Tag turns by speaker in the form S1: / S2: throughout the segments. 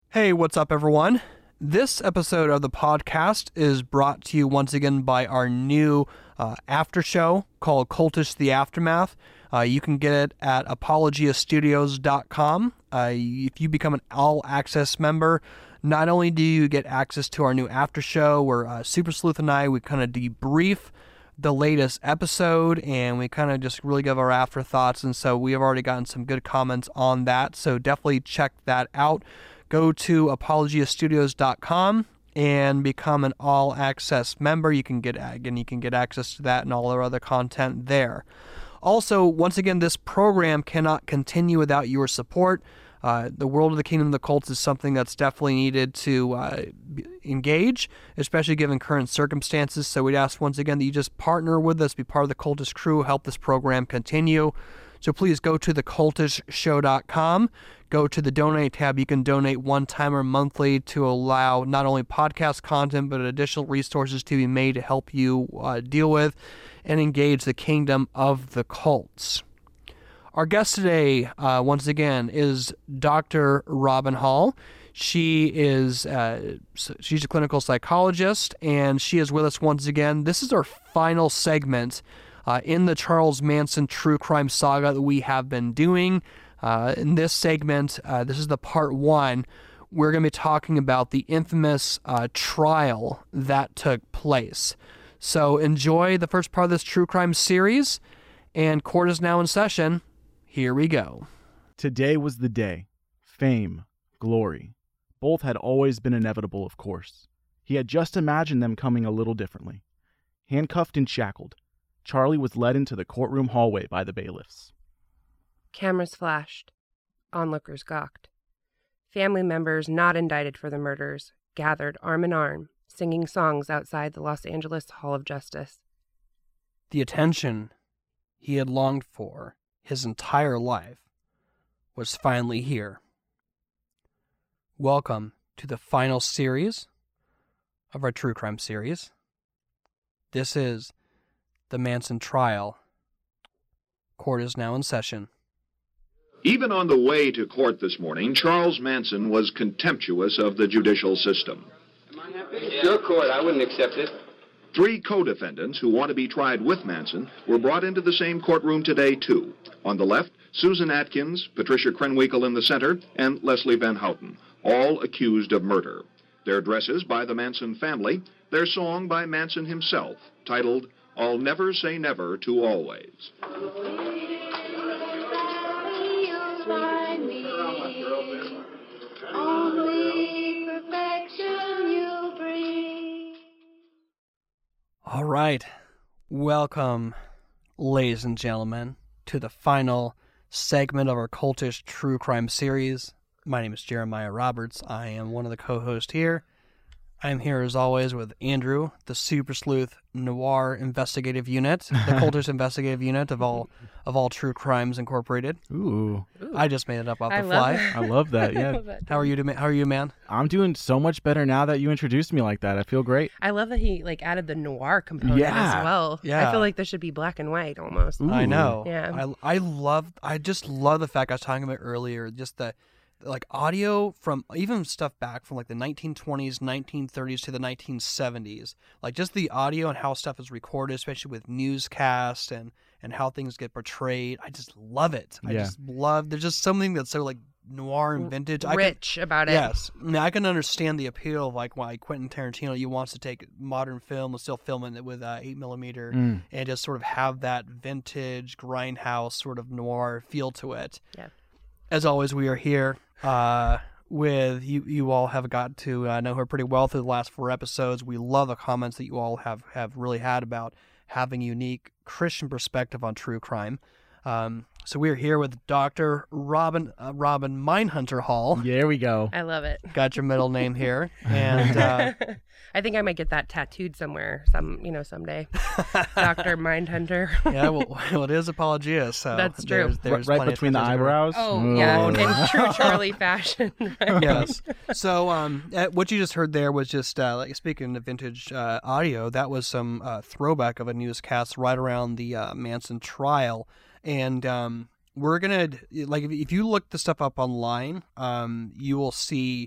S1: Hey, what's up, everyone? This episode of the podcast is brought to you once again by our new after show called Cultish the Aftermath. You can get it at apologiastudios.com. If you become an all-access member, not only do you get access to our new after show where Super Sleuth and I, we kind of debrief the latest episode and we kind of just really give our afterthoughts, and so we have already gotten some good comments on that, so definitely check that out. Go to apologiastudios.com and become an all-access member. You can get access to that and all our other content there. Also, once again, this program cannot continue without your support. The World of the Kingdom of the Cults is something that's definitely needed to engage, especially given current circumstances. So we'd ask once again that you just partner with us, be part of the Cultish crew, help this program continue. So please go to thecultishtshow.com, go to the donate tab. You can donate one time or monthly to allow not only podcast content, but additional resources to be made to help you deal with and engage the kingdom of the cults. Our guest today, once again, is Dr. Robin Hall. She's a clinical psychologist, and she is with us once again. This is our final segment in the Charles Manson true crime saga that we have been doing. In this segment, this is the part one, we're going to be talking about the infamous trial that took place. So enjoy the first part of this true crime series, and court is now in session. Here we go.
S2: Today was the day. Fame, glory. Both had always been inevitable, of course. He had just imagined them coming a little differently. Handcuffed and shackled, Charlie was led into the courtroom hallway by the bailiffs.
S3: Cameras flashed. Onlookers gawked. Family members not indicted for the murders gathered arm in arm, singing songs outside the Los Angeles Hall of Justice.
S1: The attention he had longed for his entire life was finally here. Welcome to the final series of our true crime series. This is the Manson trial. Court is now in session.
S4: Even on the way to court this morning, Charles Manson was contemptuous of the judicial system.
S5: Your court, I wouldn't accept it.
S4: 3 co-defendants who want to be tried with Manson were brought into the same courtroom today, too. On the left, Susan Atkins, Patricia Krenwinkel in the center, and Leslie Van Houten, all accused of murder. Their dresses by the Manson family, their song by Manson himself, titled I'll Never Say Never to Always.
S1: All right. Welcome, ladies and gentlemen, to the final segment of our Cultish True Crime series. My name is Jeremiah Roberts. I am one of the co-hosts here. I am here, as always, with Andrew, the Super Sleuth Noir Investigative Unit, the Cultish Investigative Unit of all True Crimes Incorporated.
S2: Ooh.
S1: I just made it up off the fly.
S2: I love that, yeah.
S1: How are you, man?
S2: I'm doing so much better now that you introduced me like that. I feel great.
S3: I love that he added the noir component as well.
S1: Yeah.
S3: I feel like this should be black and white almost.
S2: Ooh.
S1: I know.
S3: Yeah.
S1: I just love the fact I was talking about earlier, just the audio from even stuff back from the 1920s, 1930s to the 1970s, just the audio and how stuff is recorded, especially with newscasts and how things get portrayed. I just love it. There's just something that's so noir and vintage.
S3: Rich about it.
S1: Yes. I mean, I can understand the appeal of why Quentin Tarantino, he wants to take modern film and still film it with 8mm and just sort of have that vintage grindhouse sort of noir feel to it.
S3: Yeah.
S1: As always, we are here with you. You all have got to know her pretty well through the last 4 episodes. We love the comments that you all have really had about having a unique Christian perspective on true crime. So we are here with Dr. Robin Mindhunter Hall.
S2: There we go.
S3: I love it.
S1: Got your middle name here, and
S3: I think I might get that tattooed somewhere, someday. Dr. Mindhunter.
S1: Yeah, well, it is Apologia, so
S3: that's true.
S1: There's
S2: right between the eyebrows.
S3: Oh, yeah, in true Charlie fashion. Right?
S1: Yes. So, what you just heard there was just speaking of vintage audio. That was some throwback of a newscast right around the Manson trial. And we're going to, if you look the stuff up online, you will see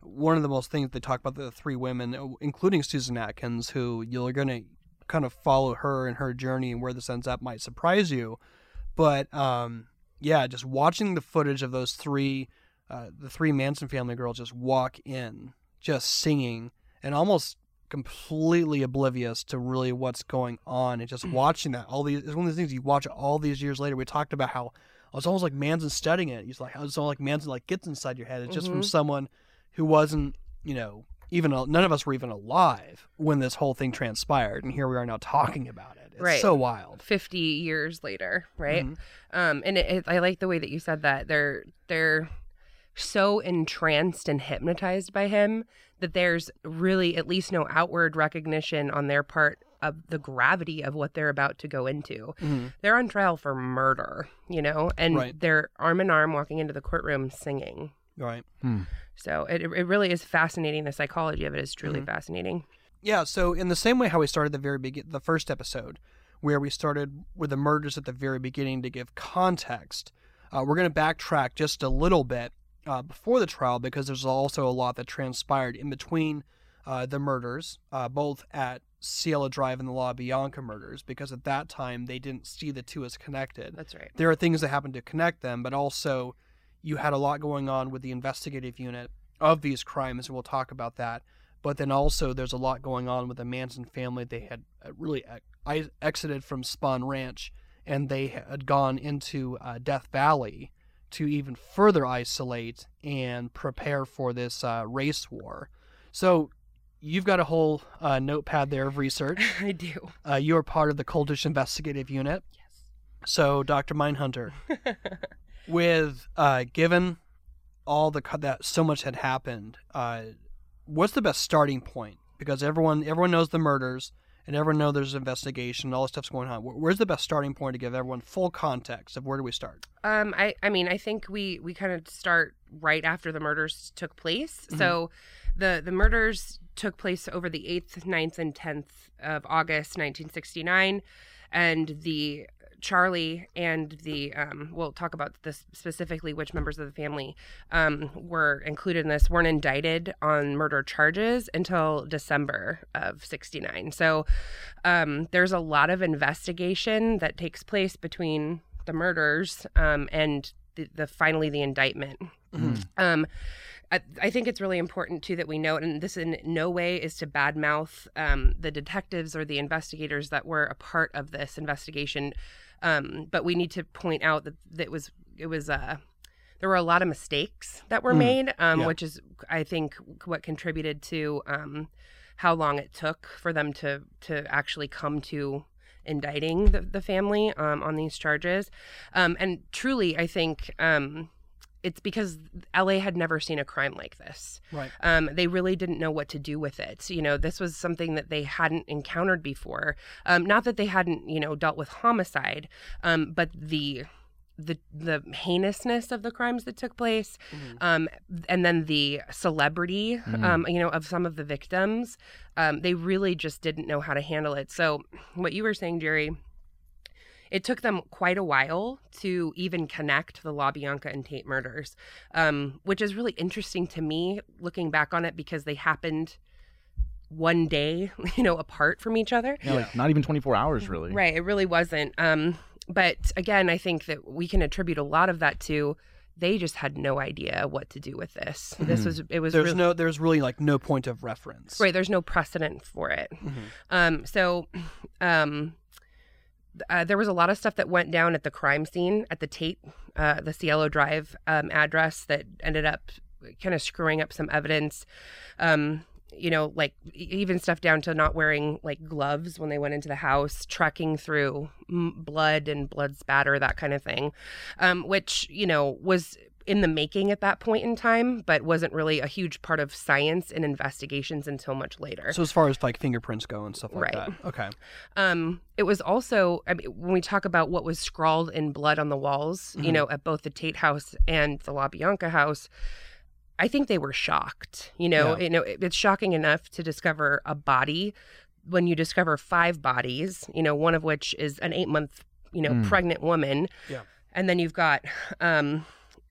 S1: one of the most things they talk about, the three women, including Susan Atkins, who you're going to kind of follow her and her journey, and where this ends up might surprise you. But just watching the footage of those the three Manson family girls just walk in, just singing, and almost completely oblivious to really what's going on, and just watching that. It's one of those things you watch all these years later. We talked about how it's almost like Manson studying it. It's almost like Manson gets inside your head. It's just from someone who wasn't, even none of us were even alive when this whole thing transpired, and here we are now talking about it. It's so wild.
S3: 50 years later, right? And I like the way that you said that. They're so entranced and hypnotized by him that there's really at least no outward recognition on their part of the gravity of what they're about to go into. They're on trial for murder, and they're arm in arm walking into the courtroom singing.
S1: Right.
S3: So it really is fascinating. The psychology of it is truly fascinating.
S1: Yeah, so in the same way how we started the first episode, where we started with the murders at the very beginning to give context, we're going to backtrack just a little bit before the trial, because there's also a lot that transpired in between the murders, both at Cielo Drive and the La Bianca murders, because at that time they didn't see the two as connected.
S3: That's right.
S1: There are things that happened to connect them, but also you had a lot going on with the investigative unit of these crimes, and we'll talk about that. But then also there's a lot going on with the Manson family. They had really exited from Spahn Ranch, and they had gone into Death Valley to even further isolate and prepare for this race war. So you've got a whole notepad there of research.
S3: I do.
S1: You are part of the cultish investigative unit.
S3: Yes.
S1: So, Dr. Mindhunter, with given all that so much had happened, what's the best starting point? Because everyone knows the murders, and everyone knows there's an investigation, all this stuff's going on. Where's the best starting point to give everyone full context of where do we start?
S3: I think we kind of start right after the murders took place. So the murders took place over the 8th, 9th, and 10th of August, 1969, and the Charlie and the we'll talk about this specifically, which members of the family were included in this, weren't indicted on murder charges until December of 69. So there's a lot of investigation that takes place between the murders and finally the indictment. I think it's really important, too, that we note, and this in no way is to badmouth the detectives or the investigators that were a part of this investigation, but we need to point out that there were a lot of mistakes that were made, which is, I think, what contributed to how long it took for them to actually come to indicting the family on these charges. And truly, I think it's because LA had never seen a crime like this.
S1: Right.
S3: They really didn't know what to do with it. This was something that they hadn't encountered before. Not that they hadn't, dealt with homicide, but the heinousness of the crimes that took place, and then the celebrity, of some of the victims, they really just didn't know how to handle it. So what you were saying, Jerry, it took them quite a while to even connect the La Bianca and Tate murders, which is really interesting to me looking back on it, because they happened one day, apart from each other.
S2: Yeah, not even 24 hours, really.
S3: Right. It really wasn't. But again, I think that we can attribute a lot of that to they just had no idea what to do with this. There's
S1: really like no point of reference.
S3: Right. There's no precedent for it. There was a lot of stuff that went down at the crime scene at the Tate, the Cielo Drive address, that ended up kind of screwing up some evidence. Like even stuff down to not wearing like gloves when they went into the house, trekking through blood and blood spatter, that kind of thing, which, was in the making at that point in time, but wasn't really a huge part of science and investigations until much later.
S1: So as far as like fingerprints go and stuff like that. Okay.
S3: It was also, when we talk about what was scrawled in blood on the walls, at both the Tate house and the La Bianca house, I think they were shocked. It's shocking enough to discover a body when you discover 5 bodies, one of which is an 8-month, pregnant woman.
S1: Yeah.
S3: And then you've got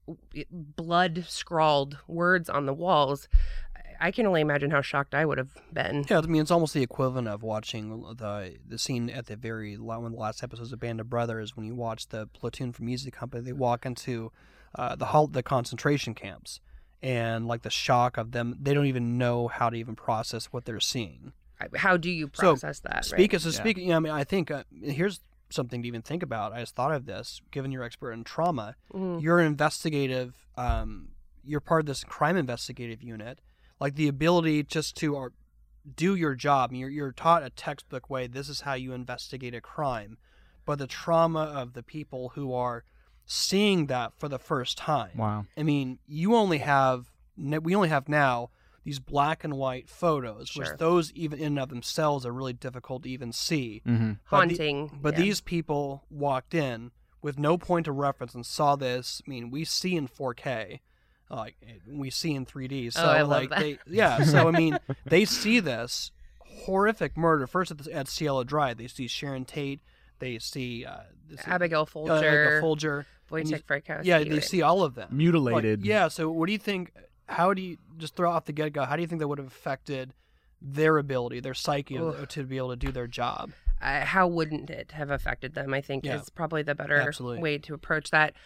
S3: blood scrawled words on the walls. I can only imagine how shocked I would have been.
S1: Yeah, I mean, it's almost the equivalent of watching the scene at the one of the last episodes of Band of Brothers when you watch the platoon from Music Company. They walk into the concentration camps, and like the shock of them, they don't even know how to even process what they're seeing.
S3: How do you process that?
S1: Speaking, I mean, I think here's something to even think about. I just thought of this. Given you're expert in trauma, you're an investigative. You're part of this crime investigative unit. Like the ability just to do your job. You're taught a textbook way. This is how you investigate a crime. But the trauma of the people who are seeing that for the first time.
S2: Wow.
S1: I mean, we only have now these black and white photos, which those even in and of themselves are really difficult to even see.
S2: Mm-hmm.
S3: Haunting.
S1: But these people walked in with no point of reference and saw this. I mean, we see in 4K. Like we see in 3D, so
S3: I love that.
S1: So I mean, they see this horrific murder first at Cielo Drive. They see Sharon Tate, they see
S3: Abigail Folger,
S1: Wojciech
S3: Frykowski.
S1: Yeah, they see all of them
S2: mutilated.
S1: So what do you think? How do you just throw off the get-go? How do you think that would have affected their ability, their psyche, to be able to do their job?
S3: How wouldn't it have affected them? I think is probably the better way to approach that.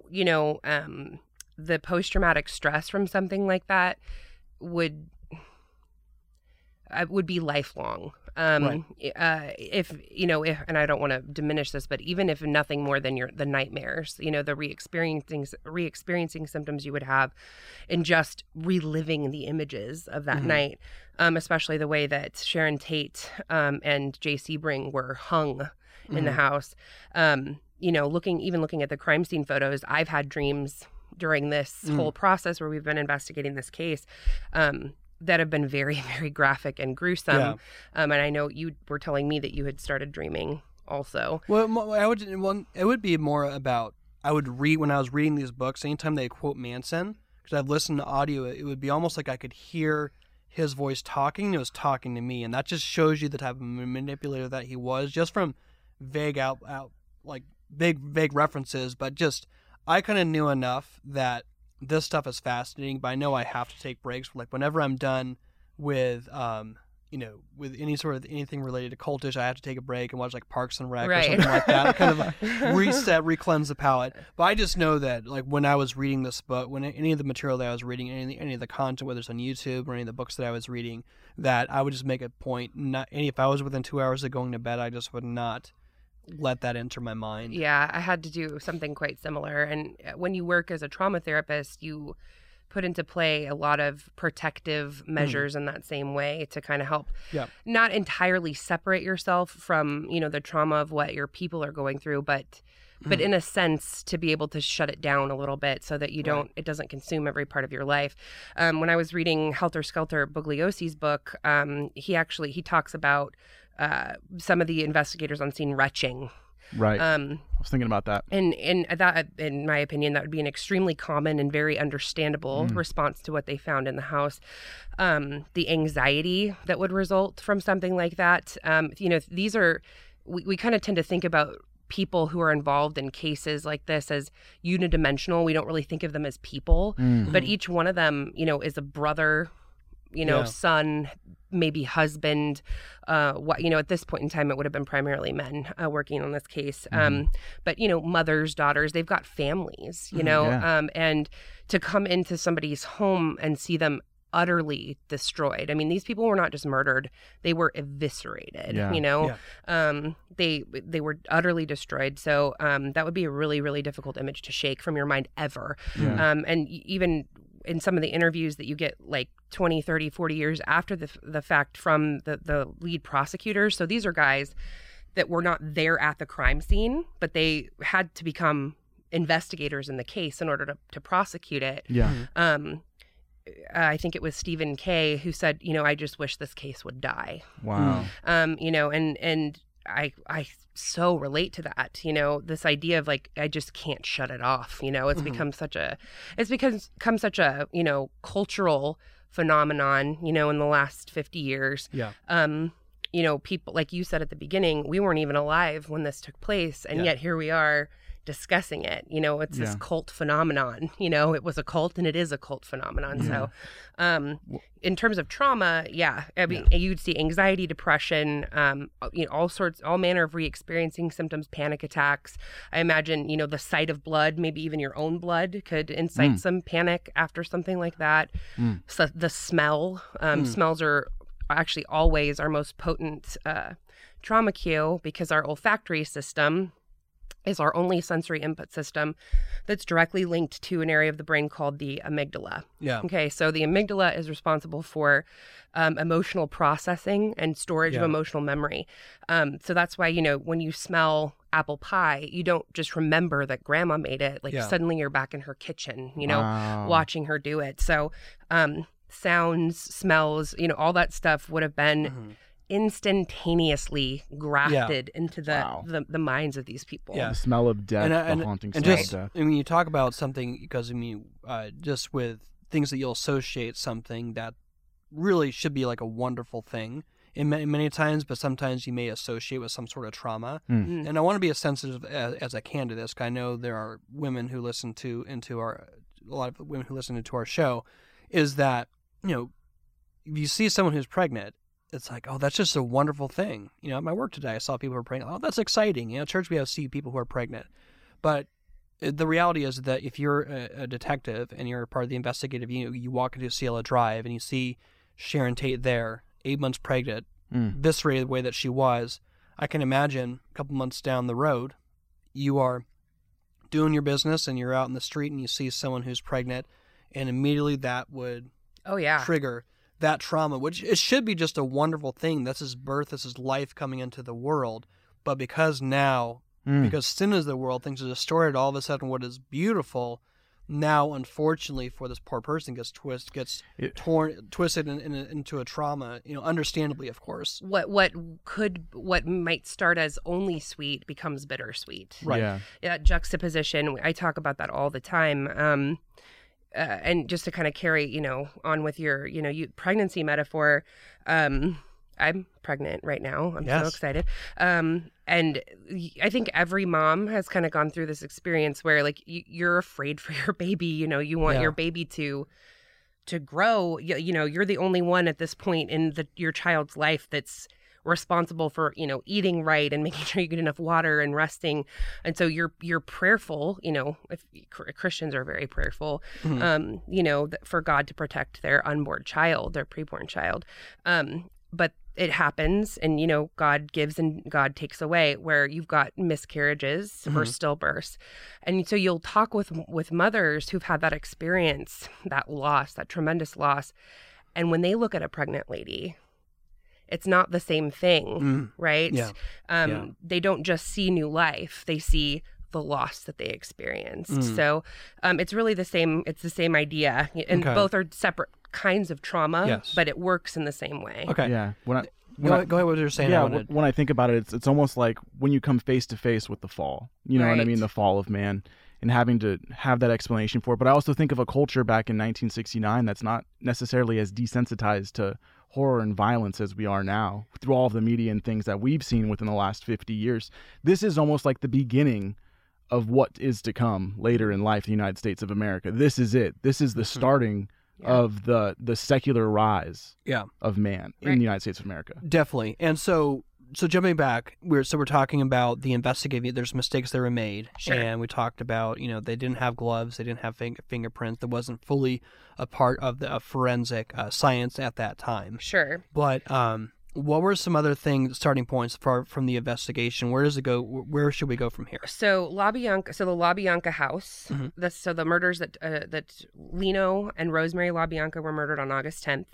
S3: The post-traumatic stress from something like that would be lifelong. If and I don't want to diminish this, but even if nothing more than the nightmares, the re-experiencing symptoms you would have in just reliving the images of that night, especially the way that Sharon Tate and Jay Sebring were hung in the house. Looking at the crime scene photos, I've had dreams during this whole process where we've been investigating this case that have been very, very graphic and gruesome.
S1: Yeah.
S3: And I know you were telling me that you had started dreaming also.
S1: Well, it would be more about, I would read, when I was reading these books, anytime they quote Manson, because I've listened to audio, it would be almost like I could hear his voice talking, and it was talking to me. And that just shows you the type of manipulator that he was, just from vague references, but just, I kind of knew enough that this stuff is fascinating, but I know I have to take breaks. Like whenever I'm done with, with anything related to cultish, I have to take a break and watch like Parks and Rec or something like that. Kind of re-cleanse the palate. But I just know that like when I was reading this book, when any of the material that I was reading, any of the content, whether it's on YouTube or any of the books that I was reading, that I would just make a point. If I was within 2 hours of going to bed, I just would not let that enter my mind.
S3: Yeah, I had to do something quite similar. And when you work as a trauma therapist, you put into play a lot of protective measures in that same way to kind of help not entirely separate yourself from, the trauma of what your people are going through, but in a sense to be able to shut it down a little bit so that it doesn't consume every part of your life. When I was reading Helter Skelter, Bugliosi's book, he talks about some of the investigators on scene retching.
S2: Right. I was thinking about that.
S3: And that, in my opinion, that would be an extremely common and very understandable response to what they found in the house. The anxiety that would result from something like that. These are, we kind of tend to think about people who are involved in cases like this as unidimensional. We don't really think of them as people, but each one of them, is a brother, son, maybe husband. At this point in time, it would have been primarily men working on this case. But, mothers, daughters, they've got families, and to come into somebody's home and see them utterly destroyed. I mean, these people were not just murdered, they were eviscerated, they were utterly destroyed. So that would be a really, really difficult image to shake from your mind ever. And even in some of the interviews that you get like 20, 30, 40 years after the fact from the lead prosecutors. So these are guys that were not there at the crime scene, but they had to become investigators in the case in order to prosecute it. I think it was Stephen Kay who said, I just wish this case would die.
S2: Wow.
S3: And I so relate to that, this idea of like, I just can't shut it off. It's become such a cultural phenomenon, in the last 50 years. People, like you said at the beginning, we weren't even alive when this took place. And yet here we are discussing it. You know, it's this cult phenomenon. You know, it was a cult and it is a cult phenomenon. So in terms of trauma, I mean, you'd see anxiety, depression, you know, all manner of re-experiencing symptoms, panic attacks. I imagine, you know, the sight of blood, maybe even your own blood, could incite some panic after something like that. So the smell, smells are actually always our most potent trauma cue, because our olfactory system is our only sensory input system that's directly linked to an area of the brain called the amygdala.
S1: Yeah.
S3: Okay, so the amygdala is responsible for emotional processing and storage of emotional memory. So that's why, you know, when you smell apple pie, you don't just remember that grandma made it. Like suddenly you're back in her kitchen, you know, watching her do it. So sounds, smells, you know, all that stuff would have been instantaneously grafted into the minds of these people.
S2: The smell of death, the haunting smell of death.
S1: I mean, you talk about something, because I mean, just with things that you'll associate something that really should be like a wonderful thing in many times, but sometimes you may associate with some sort of trauma. And I want to be as sensitive as I can to this, because I know there are women who listen to a lot of women who listen to our show, is that, you know, if you see someone who's pregnant, it's like, oh, that's just a wonderful thing. You know, at my work today, I saw people who are pregnant. Oh, that's exciting. You know, at church we see people who are pregnant. But the reality is that if you're a detective and you're part of the investigative unit, you walk into Cielo Drive and you see Sharon Tate there, 8 months pregnant, viscerated the way that she was. I can imagine a couple months down the road, you are doing your business and you're out in the street and you see someone who's pregnant, and immediately that would trigger that trauma, which it should be just a wonderful thing. This is birth, this is life coming into the world. But because now, because sin is the world, things are distorted, all of a sudden what is beautiful now, unfortunately for this poor person, gets twisted into a trauma, you know, understandably, of course.
S3: What might start as only sweet becomes bittersweet.
S1: Right.
S2: Yeah.
S3: That juxtaposition, I talk about that all the time. And just to kind of carry, you know, on with your, you know, pregnancy metaphor, I'm pregnant right now. I'm so excited. And I think every mom has kind of gone through this experience where, like, you're afraid for your baby. You know, you want your baby to grow. You know, you're the only one at this point in your child's life that's responsible for, you know, eating right and making sure you get enough water and resting. And so you're prayerful, you know, if Christians are very prayerful, you know, for God to protect their unborn child, their preborn child. But it happens, and, you know, God gives and God takes away, where you've got miscarriages or stillbirths. And so you'll talk with mothers who've had that experience, that loss, that tremendous loss. And when they look at a pregnant lady, it's not the same thing, right? They don't just see new life. They see the loss that they experienced. So it's really the same. It's the same idea. And both are separate kinds of trauma, but it works in the same way.
S1: Okay.
S2: Yeah.
S1: Go ahead, what you're saying.
S2: Yeah, when I think about it, it's almost like when you come face to face with the fall. You know what I mean? The fall of man, and having to have that explanation for it. But I also think of a culture back in 1969 that's not necessarily as desensitized to horror and violence as we are now, through all of the media and things that we've seen within the last 50 years. This is almost like the beginning of what is to come later in life in the United States of America. This is it. This is the starting of the secular rise of man in the United States of America.
S1: Definitely. And so jumping back, we're talking about the investigating. There's mistakes that were made, and we talked about, you know, they didn't have gloves, they didn't have fingerprints. That wasn't fully a part of the forensic science at that time.
S3: Sure.
S1: But what were some other starting points from the investigation? Where does it go? Where should we go from here?
S3: So the LaBianca house. The murders that Lino and Rosemary LaBianca were murdered on August 10th.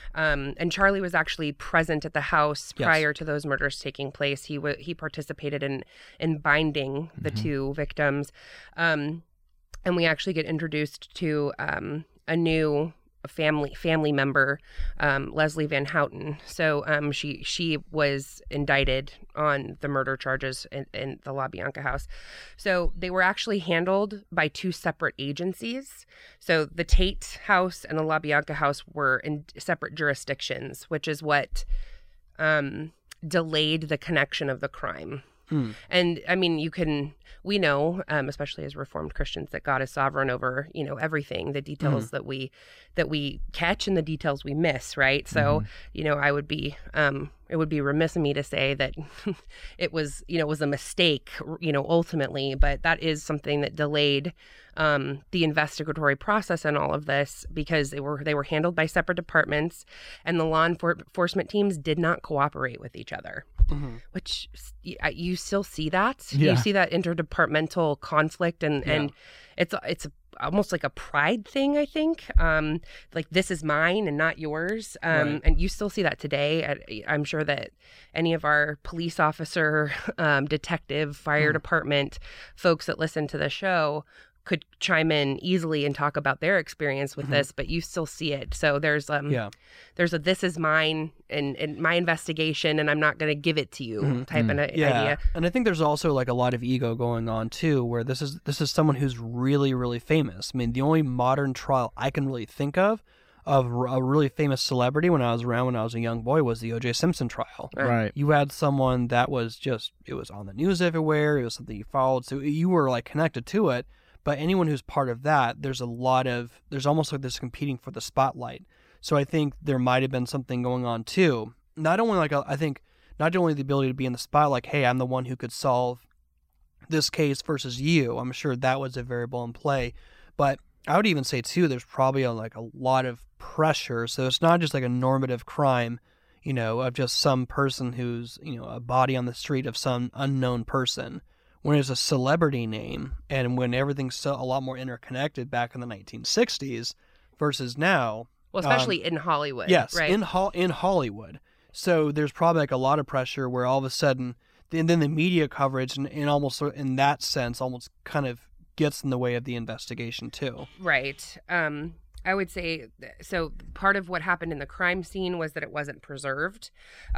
S3: And Charlie was actually present at the house prior to those murders taking place. He participated in binding the two victims. And we actually get introduced to a new family member, Leslie Van Houten. So she was indicted on the murder charges in the LaBianca house. So they were actually handled by two separate agencies. So the Tate house and the LaBianca house were in separate jurisdictions, which is what delayed the connection of the crime. And I mean, we know, especially as Reformed Christians, that God is sovereign over, everything, the details that we catch and the details we miss, right? So, I would be, it would be remiss of me to say that it was a mistake, ultimately, but that is something that delayed the investigatory process and all of this, because they were handled by separate departments, and the law enforcement teams did not cooperate with each other, which you still see that.
S2: Yeah.
S3: You see that interdepartmental conflict, and it's almost like a pride thing, I think. Like, this is mine and not yours.
S1: Right.
S3: And you still see that today. I'm sure that any of our police officer, detective, fire department folks that listen to the show could chime in easily and talk about their experience with this, but you still see it. So there's a this is mine and my investigation, and I'm not going to give it to you type of idea.
S1: And I think there's also like a lot of ego going on too, where this is someone who's really, really famous. I mean, the only modern trial I can really think of a really famous celebrity when I was a young boy was the O.J. Simpson trial.
S2: Right.
S1: You had someone that was it was on the news everywhere. It was something you followed, so you were like connected to it. But anyone who's part of that, there's almost like this competing for the spotlight. So I think there might have been something going on too. Not only not only the ability to be in the spot, like, hey, I'm the one who could solve this case versus you. I'm sure that was a variable in play. But I would even say too, there's probably a lot of pressure. So it's not just like a normative crime, of just some person who's, a body on the street of some unknown person. When it's a celebrity name, and when everything's so a lot more interconnected back in the 1960s versus now.
S3: Well, especially in Hollywood.
S1: Yes,
S3: right?
S1: in Hollywood. So there's probably like a lot of pressure where all of a sudden, and then the media coverage and almost in that sense almost kind of gets in the way of the investigation too.
S3: Right. I would say, so part of what happened in the crime scene was that it wasn't preserved,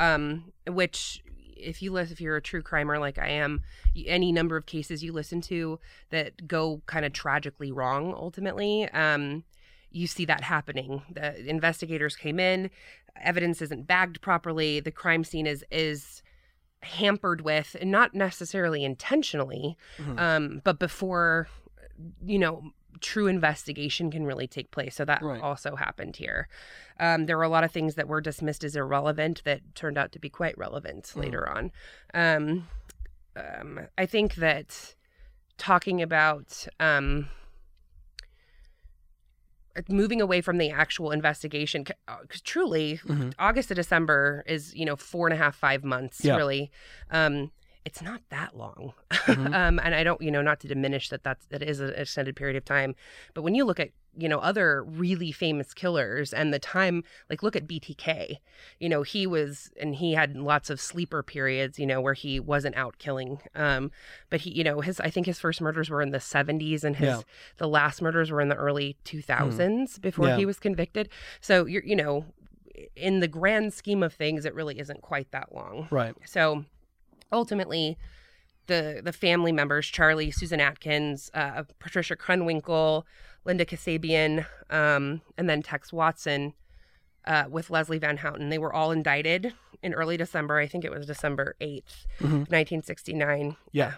S3: which, if you're a true crimer like I am, any number of cases you listen to that go kind of tragically wrong, ultimately, you see that happening. The investigators came in, evidence isn't bagged properly, the crime scene is hampered with, and not necessarily intentionally, but before, true investigation can really take place. So that also happened here. There were a lot of things that were dismissed as irrelevant that turned out to be quite relevant later on. I think that talking about moving away from the actual investigation, because truly August to December is 4.5 months really. It's not that long. And I don't, not to diminish that is an extended period of time. But when you look at, other really famous killers and the time, like look at BTK, he had lots of sleeper periods, where he wasn't out killing. But he, I think his first murders were in the 70s and the last murders were in the early 2000s before he was convicted. So you're, in the grand scheme of things, it really isn't quite that long.
S1: Right.
S3: So ultimately, the family members, Charlie, Susan Atkins, Patricia Krenwinkel, Linda Kasabian, and then Tex Watson with Leslie Van Houten, they were all indicted in early December. I think it was December 8th, 1969.
S1: Yeah.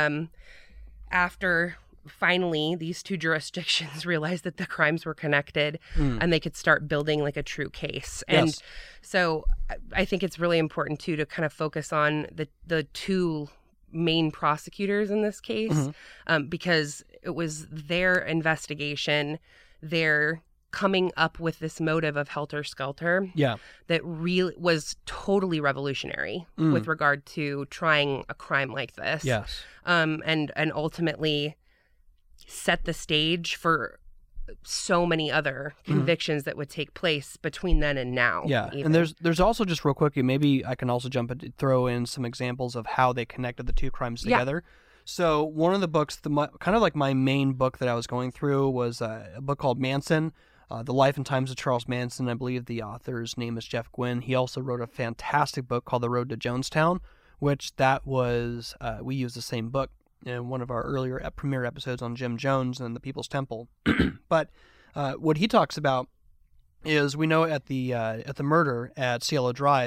S3: After finally these two jurisdictions realized that the crimes were connected and they could start building like a true case. And so I think it's really important too to kind of focus on the two main prosecutors in this case, because it was their investigation, their coming up with this motive of helter skelter that really was totally revolutionary with regard to trying a crime like this.
S1: Yes.
S3: And ultimately set the stage for so many other convictions that would take place between then and now.
S1: Yeah, even. And there's also, just real quick, maybe I can also throw in some examples of how they connected the two crimes together. So one of the books, kind of like my main book that I was going through, was a book called Manson, The Life and Times of Charles Manson. I believe the author's name is Jeff Gwynne. He also wrote a fantastic book called The Road to Jonestown, which that was, we used the same book in one of our earlier premiere episodes on Jim Jones and the People's Temple. But what he talks about is, we know at the murder at Cielo Drive,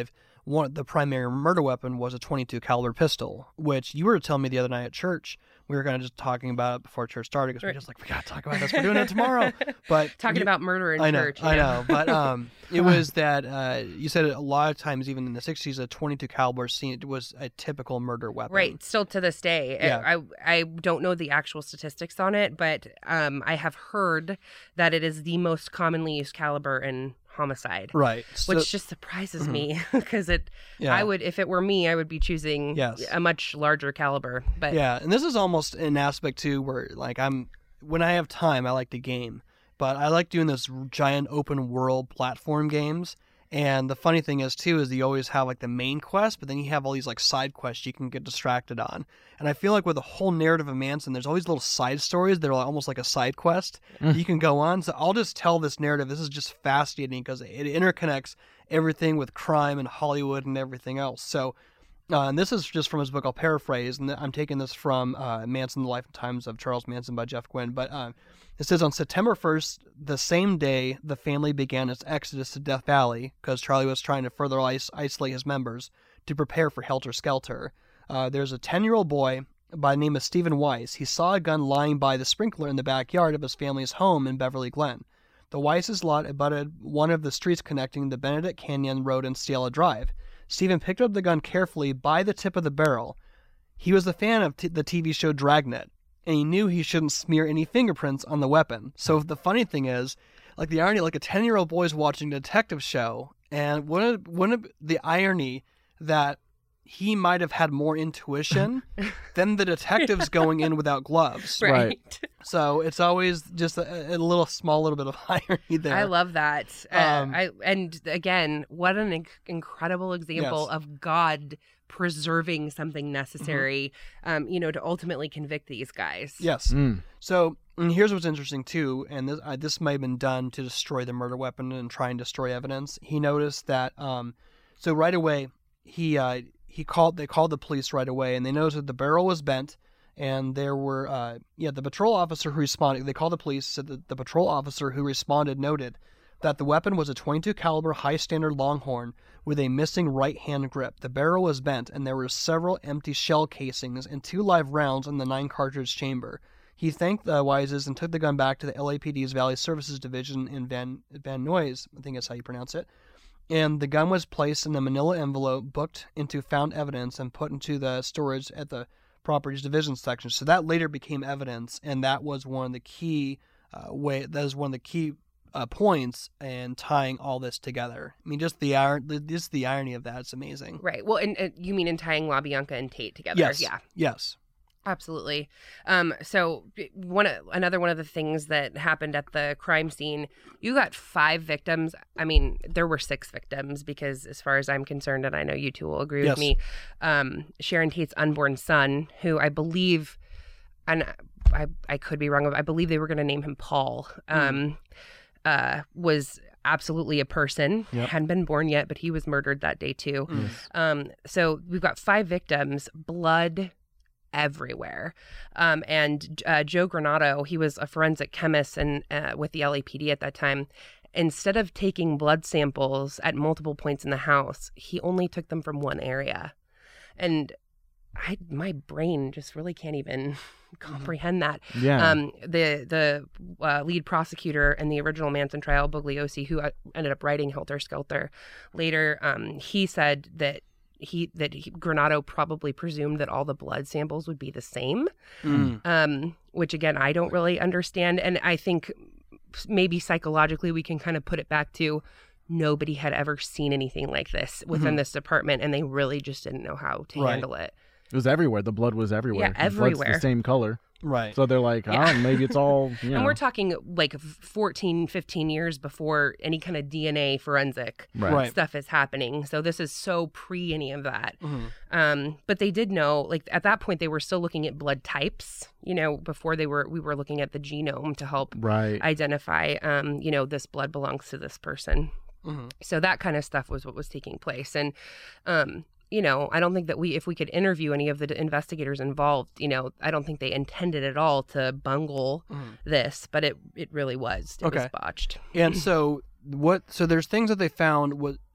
S1: the primary murder weapon was a .22 caliber pistol, which you were telling me the other night at church. We were kind of just talking about it before church started because we're just like, we got to talk about this. We're doing it tomorrow. But
S3: Talking about murder in church.
S1: I know. But it was that you said a lot of times, even in the 60s, a .22 caliber was a typical murder weapon.
S3: Right. Still to this day.
S1: Yeah.
S3: I don't know the actual statistics on it, but I have heard that it is the most commonly used caliber in homicide.
S1: Right.
S3: Which just surprises me because I would, if it were me, I would be choosing a much larger caliber. But
S1: yeah, and this is almost an aspect too where like when I have time, I like to game, but I like doing this giant open world platform games. And the funny thing is too is you always have like the main quest, but then you have all these like side quests you can get distracted on. And I feel like with the whole narrative of Manson, there's always little side stories that are almost like a side quest you can go on. So I'll just tell this narrative. This is just fascinating because it interconnects everything with crime and Hollywood and everything else. So and this is just from his book. I'll paraphrase, and I'm taking this from Manson, The Life and Times of Charles Manson by Jeff Gwynne. But it says, on September 1st, the same day, the family began its exodus to Death Valley because Charlie was trying to further isolate his members to prepare for Helter Skelter. There's a 10-year-old boy by the name of Stephen Weiss. He saw a gun lying by the sprinkler in the backyard of his family's home in Beverly Glen. The Weiss's lot abutted one of the streets connecting the Benedict Canyon Road and Ciela Drive. Stephen picked up the gun carefully by the tip of the barrel. He was a fan of the TV show Dragnet, and he knew he shouldn't smear any fingerprints on the weapon. So the funny thing is, like the irony, like a 10-year-old boy's watching a detective show, and one of the irony that he might have had more intuition than the detectives going in without gloves.
S3: Right.
S1: So it's always just a small little bit of irony there.
S3: I love that. And again, what an incredible example of God preserving something necessary, to ultimately convict these guys.
S1: Yes. So and here's what's interesting too, and this may have been done to destroy the murder weapon and try and destroy evidence. He noticed that, so right away, they called the police right away, and they noticed that the barrel was bent, and there were, the patrol officer who responded, they called the police, said that the patrol officer who responded noted that the weapon was a .22 caliber high standard Longhorn with a missing right hand grip. The barrel was bent, and there were several empty shell casings and 2 live rounds in the 9 cartridge chamber. He thanked the Weisses and took the gun back to the LAPD's Valley Services Division in Van Nuys, I think that's how you pronounce it. And the gun was placed in a manila envelope, booked into found evidence, and put into the storage at the properties division section. So that later became evidence, and that was one of the key points in tying all this together. I mean, just the irony of that, it's amazing.
S3: Right. Well, and you mean in tying LaBianca and Tate together?
S1: Yes.
S3: Yeah.
S1: Yes.
S3: Absolutely. So another one of the things that happened at the crime scene, you got 5 victims. I mean, there were 6 victims because as far as I'm concerned, and I know you two will agree with me, Sharon Tate's unborn son, who I believe, and I could be wrong, I believe they were going to name him Paul, was absolutely a person, hadn't been born yet, but he was murdered that day too. So we've got 5 victims, blood everywhere. And Joe Granato, he was a forensic chemist and with the LAPD at that time. Instead of taking blood samples at multiple points in the house, he only took them from one area. And my brain just really can't even comprehend that.
S2: Yeah.
S3: The lead prosecutor in the original Manson trial, Bugliosi, who ended up writing Helter Skelter later, he said that Granato probably presumed that all the blood samples would be the same, which again, I don't really understand. And I think maybe psychologically we can kind of put it back to nobody had ever seen anything like this within this department, and they really just didn't know how to handle it.
S2: It was everywhere. The blood was everywhere.
S3: Yeah, everywhere.
S2: The blood's the same color.
S1: Right.
S2: So they're like, maybe it's all,
S3: And we're talking like 14, 15 years before any kind of DNA forensic stuff is happening. So this is so pre any of that. But they did know, like at that point, they were still looking at blood types, before we were looking at the genome to help identify, this blood belongs to this person. So that kind of stuff was what was taking place. And, I don't think that if we could interview any of the investigators involved, I don't think they intended at all to bungle this, but it really was. It was botched.
S1: And so there's things that they found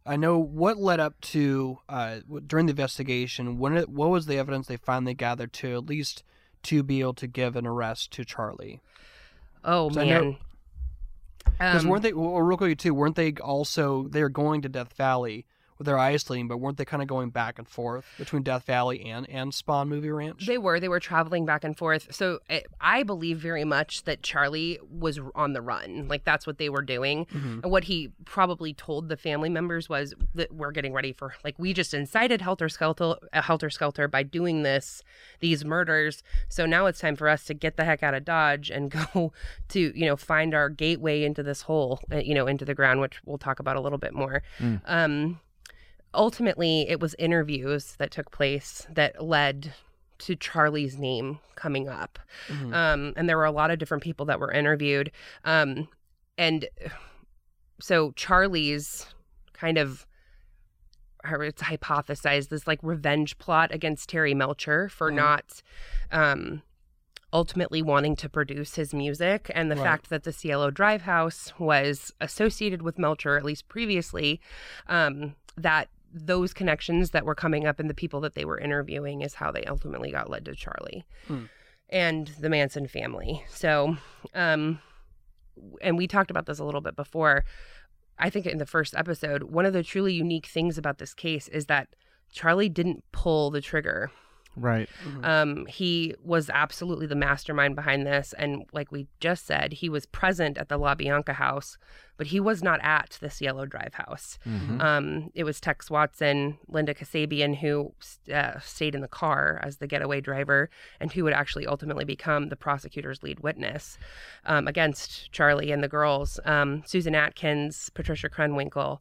S1: I know what led up to during the investigation. What was the evidence they finally gathered to at least to be able to give an arrest to Charlie?
S3: Oh man,
S1: because weren't they? Well, real quick too. Weren't they also? They were going to Death Valley with their isolating, but weren't they kind of going back and forth between Death Valley and Spawn Movie Ranch?
S3: They were traveling back and forth. So I believe very much that Charlie was on the run. Like, that's what they were doing. Mm-hmm. And what he probably told the family members was that we're getting ready for, like, we just incited Helter Skelter by doing these murders. So now it's time for us to get the heck out of Dodge and go to, find our gateway into this hole, into the ground, which we'll talk about a little bit more. Ultimately, it was interviews that took place that led to Charlie's name coming up. Mm-hmm. And there were a lot of different people that were interviewed. And so Charlie's it's hypothesized this like revenge plot against Terry Melcher for not ultimately wanting to produce his music, and the fact that the Cielo Drive house was associated with Melcher, at least previously, that those connections that were coming up in the people that they were interviewing is how they ultimately got led to Charlie and the Manson family. So, and we talked about this a little bit before. I think in the first episode, one of the truly unique things about this case is that Charlie didn't pull the trigger.
S2: Right.
S3: Mm-hmm. He was absolutely the mastermind behind this. And like we just said, he was present at the La Bianca house, but he was not at the Cielo Drive house. Mm-hmm. It was Tex Watson, Linda Kasabian, who stayed in the car as the getaway driver and who would actually ultimately become the prosecutor's lead witness against Charlie and the girls, Susan Atkins, Patricia Krenwinkel.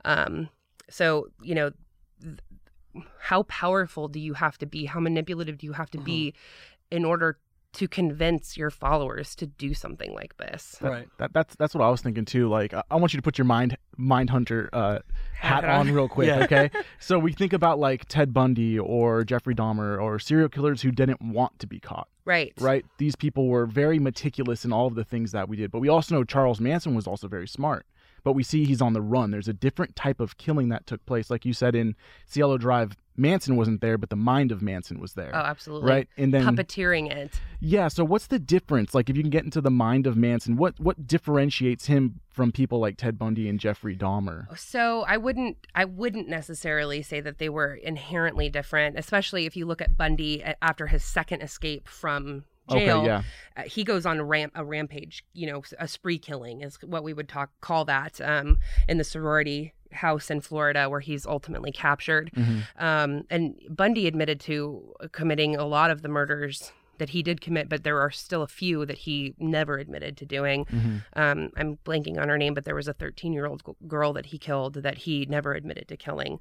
S3: How powerful do you have to be? How manipulative do you have to be in order to convince your followers to do something like this?
S2: That's what I was thinking too. Like, I want you to put your Mindhunter hat on real quick, okay? So we think about like Ted Bundy or Jeffrey Dahmer or serial killers who didn't want to be caught.
S3: Right.
S2: These people were very meticulous in all of the things that we did. But we also know Charles Manson was also very smart. But we see he's on the run. There's a different type of killing that took place. Like you said, in Cielo Drive, Manson wasn't there, but the mind of Manson was there.
S3: Oh, absolutely.
S2: Right? And then
S3: puppeteering it.
S2: Yeah, so what's the difference? Like, if you can get into the mind of Manson, what differentiates him from people like Ted Bundy and Jeffrey Dahmer?
S3: So I wouldn't necessarily say that they were inherently different, especially if you look at Bundy after his second escape from jail.
S2: Okay, yeah.
S3: He goes on a rampage, a spree killing is what we would call that in the sorority house in Florida where he's ultimately captured. Mm-hmm. And Bundy admitted to committing a lot of the murders that he did commit, but there are still a few that he never admitted to doing. Mm-hmm. I'm blanking on her name, but there was a 13-year-old girl that he killed that he never admitted to killing.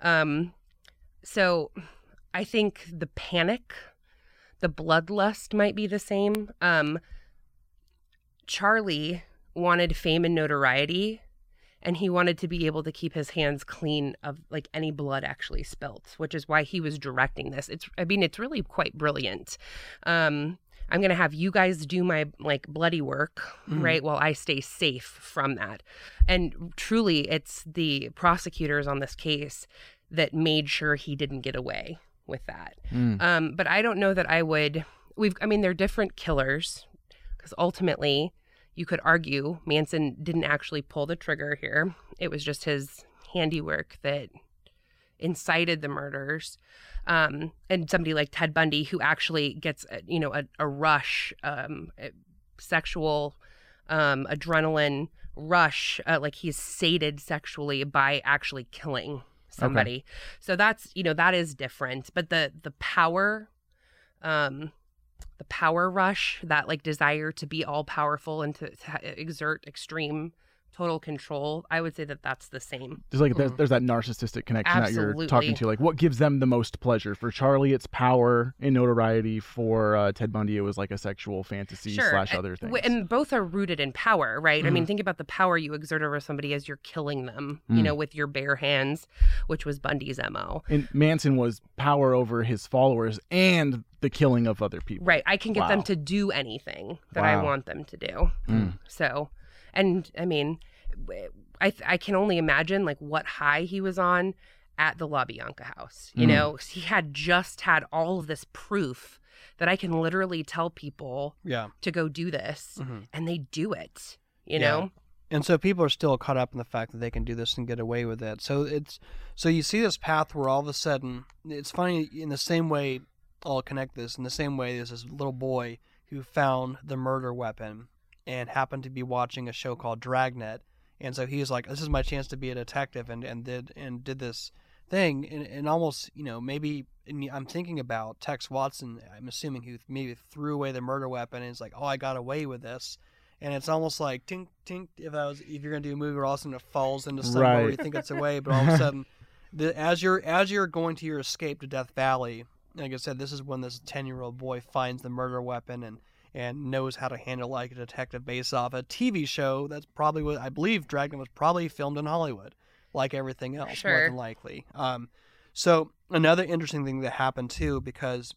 S3: So I think the panic, the bloodlust might be the same. Charlie wanted fame and notoriety, and he wanted to be able to keep his hands clean of like any blood actually spilt, which is why he was directing this. It's really quite brilliant. I'm going to have you guys do my like bloody work, right? While I stay safe from that. And truly, it's the prosecutors on this case that made sure he didn't get away with that. But I don't know that I would, they're different killers because ultimately you could argue Manson didn't actually pull the trigger here. It was just his handiwork that incited the murders. And somebody like Ted Bundy who actually gets, a rush, sexual, adrenaline rush, like he's sated sexually by actually killing somebody. Okay. So that's, that is different. But the power rush, that like desire to be all powerful and to exert extreme total control, I would say that that's the same.
S2: There's that narcissistic connection
S3: Absolutely.
S2: that you're talking to. Like, what gives them the most pleasure? For Charlie, it's power and notoriety. For Ted Bundy, it was like a sexual fantasy / other things.
S3: And both are rooted in power, right? Mm-hmm. Think about the power you exert over somebody as you're killing them, with your bare hands, which was Bundy's MO.
S2: And Manson was power over his followers and the killing of other people.
S3: Right. I can get them to do anything that I want them to do. So... And I can only imagine like what high he was on at the LaBianca house. You know, he had just had all of this proof that I can literally tell people to go do this, and they do it, you know?
S1: And so people are still caught up in the fact that they can do this and get away with it. So you see this path where all of a sudden, it's funny in the same way, I'll connect this, in the same way there's this little boy who found the murder weapon and happened to be watching a show called Dragnet. And so he's like, this is my chance to be a detective, and did this thing, and almost, you know, maybe I'm thinking about Tex Watson. I'm assuming he maybe threw away the murder weapon and is like, oh, I got away with this. And it's almost like tink tink. If you're gonna do a movie where all of a sudden it falls into somewhere where you think it's away, but all of a sudden, as you're going to your escape to Death Valley, like I said, this is when this 10-year-old boy finds the murder weapon and knows how to handle like a detective based off a TV show that's probably what I believe Dragnet was probably filmed in Hollywood, like everything else, more than likely. So another interesting thing that happened too, because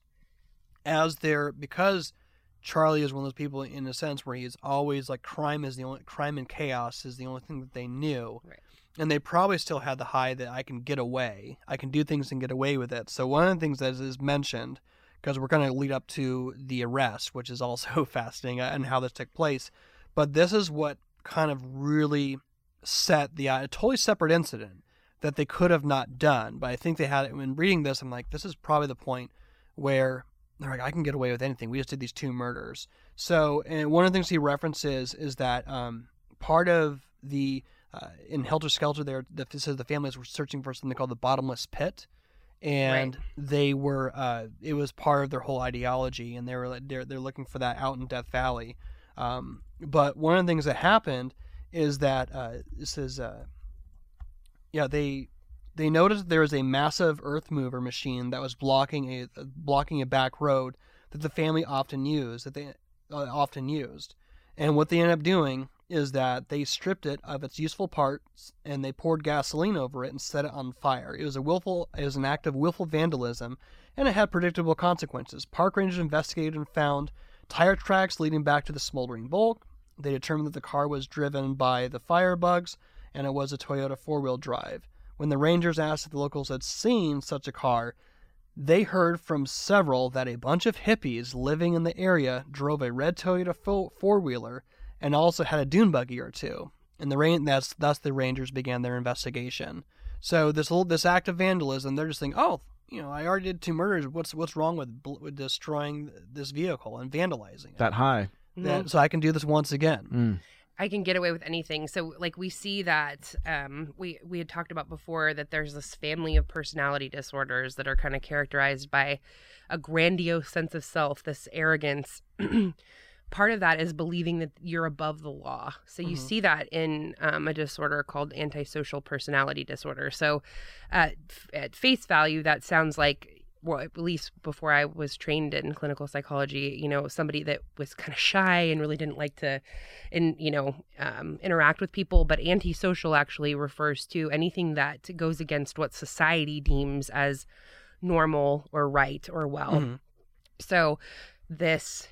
S1: Charlie is one of those people in a sense where he's always like crime and chaos is the only thing that they knew.
S3: Right.
S1: And they probably still had the high that I can get away. I can do things and get away with it. So one of the things that is mentioned, because we're going to lead up to the arrest, which is also fascinating and how this took place. But this is what kind of really set a totally separate incident that they could have not done. But I think they had it. When reading this, I'm like, this is probably the point where they're like, I can get away with anything. We just did these 2 murders. So, and one of the things he references is that part of the, in Helter Skelter there, this says the families were searching for something called the bottomless pit. And they were, it was part of their whole ideology, and they're looking for that out in Death Valley. But one of the things that happened is that, they noticed there was a massive earth mover machine that was blocking a back road that the family often used. And what they ended up doing is that they stripped it of its useful parts and they poured gasoline over it and set it on fire. It was an act of willful vandalism, and it had predictable consequences. Park rangers investigated and found tire tracks leading back to the smoldering bulk. They determined that the car was driven by the firebugs, and it was a Toyota 4-wheel drive. When the rangers asked if the locals had seen such a car, they heard from several that a bunch of hippies living in the area drove a red Toyota 4-wheeler and also had a dune buggy or 2. And thus the rangers began their investigation. So this act of vandalism, they're just thinking, oh, you know, I already did 2 murders. What's wrong with destroying this vehicle and vandalizing it?
S2: That high.
S1: So I can do this once again.
S3: I can get away with anything. So like we see that we had talked about before that there's this family of personality disorders that are kind of characterized by a grandiose sense of self, this arrogance. Part of that is believing that you're above the law. So you see that in a disorder called antisocial personality disorder. So at face value, that sounds like, well, at least before I was trained in clinical psychology, you know, somebody that was kind of shy and really didn't like to, interact with people. But antisocial actually refers to anything that goes against what society deems as normal or right or well. So this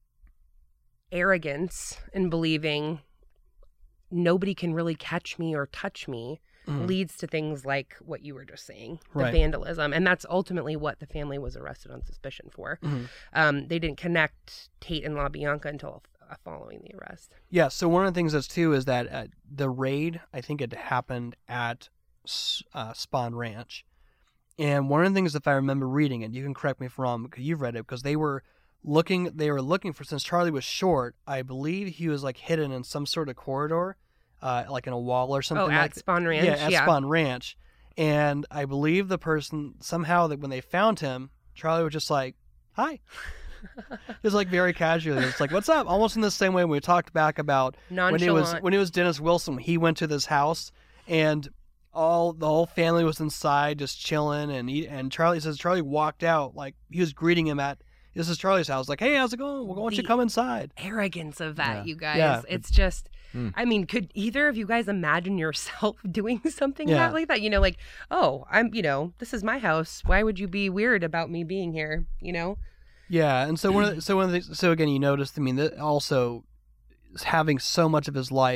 S3: arrogance in believing nobody can really catch me or touch me leads to things like what you were just saying, the vandalism. And that's ultimately what the family was arrested on suspicion for. They didn't connect Tate and LaBianca until following the arrest.
S1: Yeah, so one of the things that's too is that the raid, I think it happened at Spahn Ranch. And one of the things, if I remember reading it, you can correct me if I'm wrong, because you've read it, because they were looking for, since Charlie was short, I believe he was like hidden in some sort of corridor. Like in a wall or something.
S3: Oh, at Spahn Ranch?
S1: Yeah, at Spahn Ranch. And I believe the person, somehow, that when they found him, Charlie was just like, hi. Just like very casually. It's like, what's up? Almost in the same way we talked back about when it was Dennis Wilson. He went to this house and the whole family was inside just chilling. And Charlie says Charlie walked out like he was greeting him at, this is Charlie's house. Like, hey, how's it going? Why don't you come inside?
S3: Arrogance of that, you guys.
S1: Yeah.
S3: It's just, I mean, could either of you guys imagine yourself doing something like that? You know, like, oh, this is my house. Why would you be weird about me being here? You know?
S1: Yeah. And so one of the things, so again, you notice, I mean, that also having so much of his life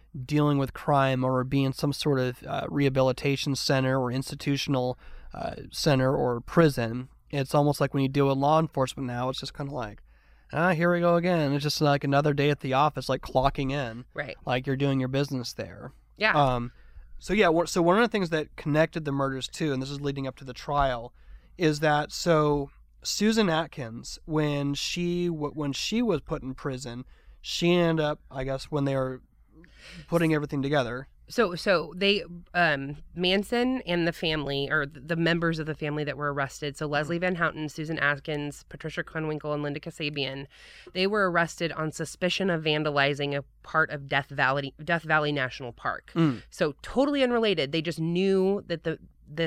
S1: dealing with crime or be in some sort of rehabilitation center or institutional center or prison. It's almost like when you deal with law enforcement now, it's just kind of like, here we go again. It's just like another day at the office, like clocking in.
S3: Right.
S1: Like you're doing your business there.
S3: Yeah.
S1: So one of the things that connected the murders too, and this is leading up to the trial, is that Susan Atkins, when she was put in prison, she ended up, I guess, when they were putting everything together.
S3: So they, Manson and the family, or the members of the family that were arrested, so Leslie Van Houten, Susan Atkins, Patricia Krenwinkel, and Linda Kasabian, they were arrested on suspicion of vandalizing a part of Death Valley National Park. So totally unrelated. They just knew that the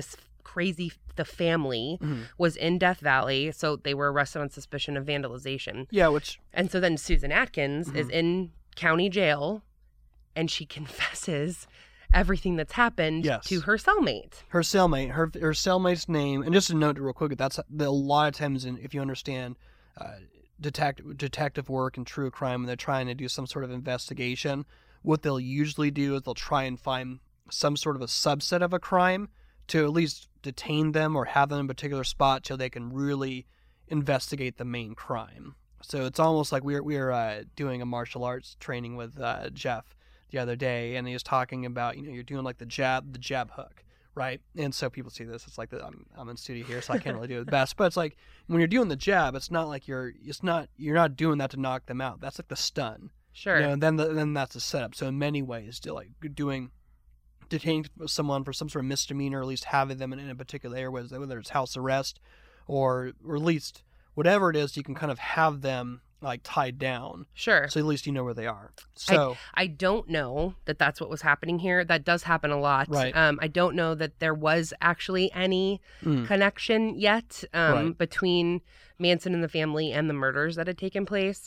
S3: family was in Death Valley, so they were arrested on suspicion of vandalization.
S1: Yeah,
S3: and so then Susan Atkins is in county jail, and she confesses everything that's happened to her cellmate.
S1: Her cellmate's name, and just a note real quick, that's a lot of times, if you understand detective work and true crime, when they're trying to do some sort of investigation, what they'll usually do is they'll try and find some sort of a subset of a crime to at least detain them or have them in a particular spot so they can really investigate the main crime. So it's almost like we were doing a martial arts training with Jeff the other day, and he was talking about, you're doing like the jab hook, right? And so people see this, it's like I'm in studio here, so I can't really do it the best, but it's like when you're doing the jab, it's not like you're not doing that to knock them out. That's like the stun.
S3: Sure.
S1: And then that's the setup. So in many ways, detaining someone for some sort of misdemeanor, or at least having them in a particular area, whether it's house arrest or at least whatever it is, you can kind of have them like tied down.
S3: Sure.
S1: So at least you know where they are. So
S3: I don't know that that's what was happening here. That does happen a lot.
S1: Right.
S3: I don't know that there was actually any connection yet between Manson and the family and the murders that had taken place.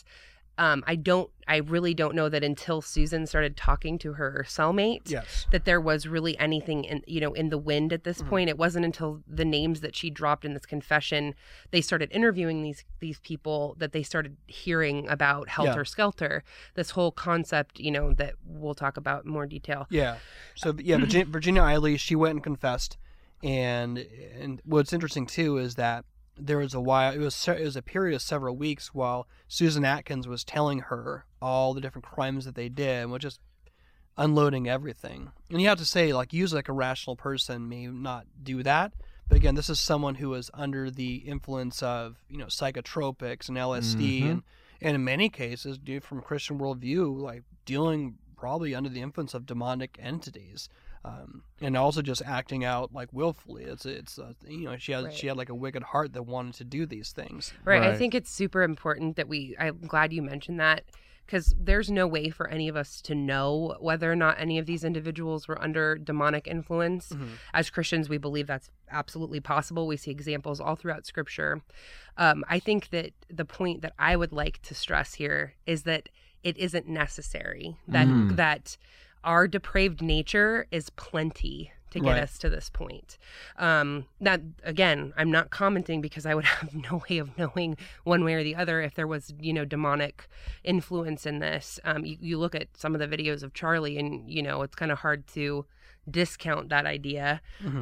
S3: I really don't know that until Susan started talking to her cellmate that there was really anything in the wind at this point. It wasn't until the names that she dropped in this confession, they started interviewing these people, that they started hearing about Helter Skelter, this whole concept, that we'll talk about in more detail.
S1: Yeah. So Virginia Eiley, she went and confessed, and what's interesting too is that there was it was a period of several weeks while Susan Atkins was telling her all the different crimes that they did, and was just unloading everything. And you have to say, like, usually like a rational person may not do that, but again, this is someone who was under the influence of psychotropics and LSD, and in many cases, from a Christian worldview, like dealing probably under the influence of demonic entities. And also just acting out like willfully. She had like a wicked heart that wanted to do these things.
S3: Right. I think it's super important that I'm glad you mentioned that, because there's no way for any of us to know whether or not any of these individuals were under demonic influence. As Christians, we believe that's absolutely possible. We see examples all throughout Scripture. I think that the point that I would like to stress here is that it isn't necessary, that our depraved nature is plenty to get us to this point. That, again, I'm not commenting because I would have no way of knowing one way or the other if there was, demonic influence in this. You look at some of the videos of Charlie and, it's kind of hard to discount that idea.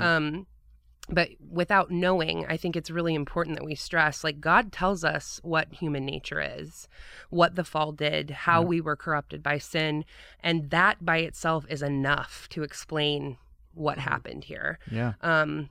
S3: But without knowing, I think it's really important that we stress, like, God tells us what human nature is, what the fall did, how we were corrupted by sin, and that by itself is enough to explain what happened here.
S2: Yeah.
S3: And,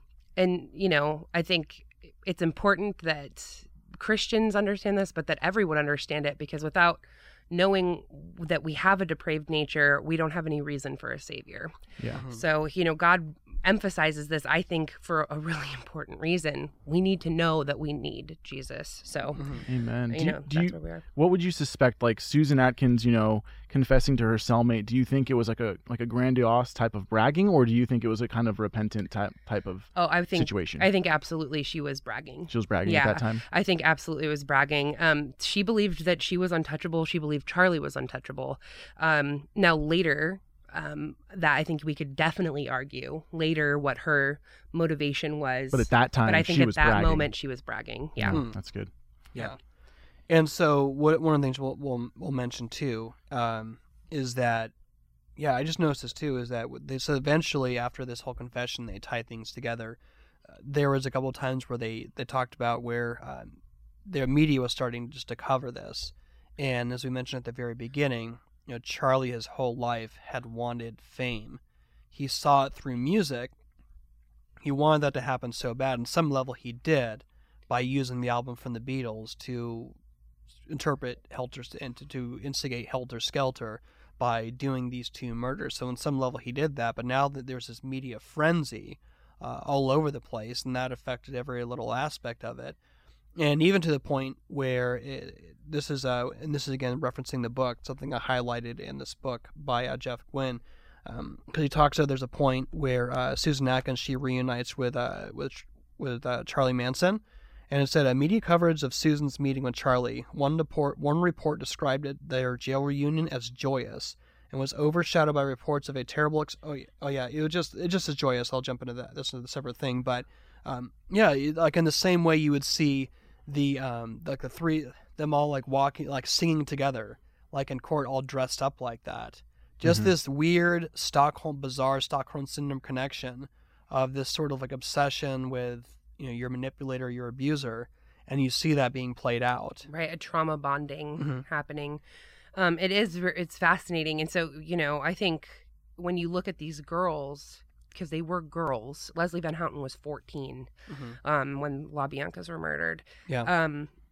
S3: I think it's important that Christians understand this, but that everyone understand it, because without knowing that we have a depraved nature, we don't have any reason for a savior.
S2: Yeah.
S3: So, God emphasizes this, I think, for a really important reason. We need to know that we need Jesus. So,
S2: Amen.
S3: That's where we are.
S2: What would you suspect, like Susan Atkins, confessing to her cellmate? Do you think it was like a grandiose type of bragging, or do you think it was a kind of repentant type of situation?
S3: I think absolutely she was bragging.
S2: She was bragging at that time?
S3: I think absolutely it was bragging. She believed that she was untouchable. She believed Charlie was untouchable. Now later, that I think we could definitely argue later what her motivation was.
S2: But at that time,
S3: I think
S2: she
S3: at
S2: was
S3: that
S2: bragging.
S3: moment she was bragging. Yeah.
S2: That's good.
S1: Yeah. And so one of the things we'll mention too is that, Yeah, I just noticed this too, is that so eventually after this whole confession, they tie things together. There was a couple of times where they talked about where their media was starting just to cover this. And as we mentioned at the very beginning, Charlie his whole life had wanted fame. He saw it through music. He wanted that to happen so bad. On some level he did, by using the album from the Beatles to interpret to instigate Helter Skelter by doing these two murders. So on some level he did that, but now that there's this media frenzy all over the place, and that affected every little aspect of it. And even to the point where this is again referencing the book, something I highlighted in this book by Jeff Gwynne, because he talks about there's a point where Susan Atkins, she reunites with Charlie Manson, and it said media coverage of Susan's meeting with Charlie. One report described their jail reunion as joyous, and was overshadowed by reports of a terrible. It just is joyous. I'll jump into that. This is a separate thing, but like in the same way you would see the like the three them all like walking, like singing together, like in court, all dressed up like that. Just this weird bizarre Stockholm syndrome connection of this sort of like obsession with your manipulator, your abuser, and you see that being played out.
S3: Right, a trauma bonding happening. It's fascinating, and so I think when you look at these girls, because they were girls, Leslie Van Houten was 14 when LaBiancas were murdered.
S1: Yeah,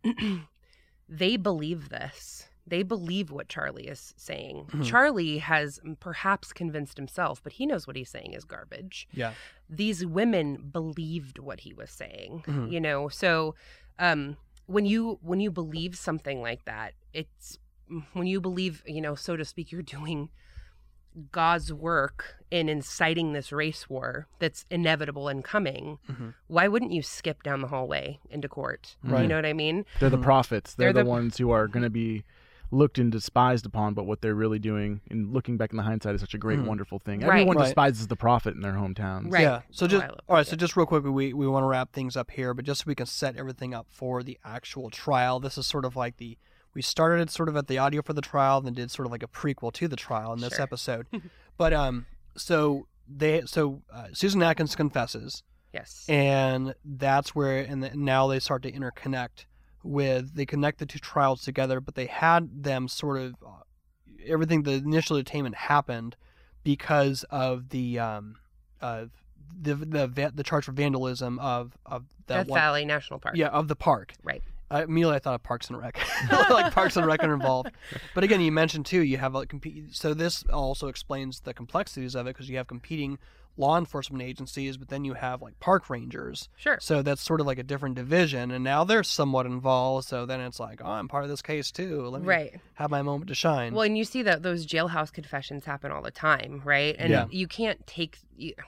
S3: they believe this. They believe what Charlie is saying. Charlie has perhaps convinced himself, but he knows what he's saying is garbage.
S1: Yeah.
S3: These women believed what he was saying, So when you believe something like that, it's when you believe, so to speak, you're doing God's work in inciting this race war that's inevitable and coming. Why wouldn't you skip down the hallway into court?
S2: Right.
S3: You know what I mean?
S2: They're the prophets. They're the
S3: the
S2: ones who are going to be looked and despised upon, but what they're really doing, and looking back in the hindsight, is such a great, wonderful thing.
S3: Right.
S2: Everyone
S1: Right.
S2: despises the prophet in their hometowns.
S3: Right.
S1: Yeah. So just
S3: I love
S1: all right.
S3: that.
S1: So just real quickly, we want to wrap things up here, but just so we can set everything up for the actual trial. This is sort of like we started sort of at the audio for the trial, and then did sort of like a prequel to the trial in this
S3: Sure.
S1: episode. But so Susan Atkins confesses,
S3: Yes.
S1: and that's where now they start to interconnect. They connect the two trials together, but they had them sort of everything. The initial detainment happened because of the charge for vandalism of that
S3: Death Valley National Park.
S1: Yeah, of the park.
S3: Right.
S1: Immediately I thought of Parks and Rec, like Parks and Rec are involved. But again, you mentioned too, you have so this also explains the complexities of it, because you have competing law enforcement agencies, but then you have like park rangers.
S3: Sure.
S1: So that's sort of like a different division, and now they're somewhat involved. So then it's like, oh, I'm part of this case too. Let me have my moment to shine.
S3: Well, and you see that those jailhouse confessions happen all the time, right? And you can't take,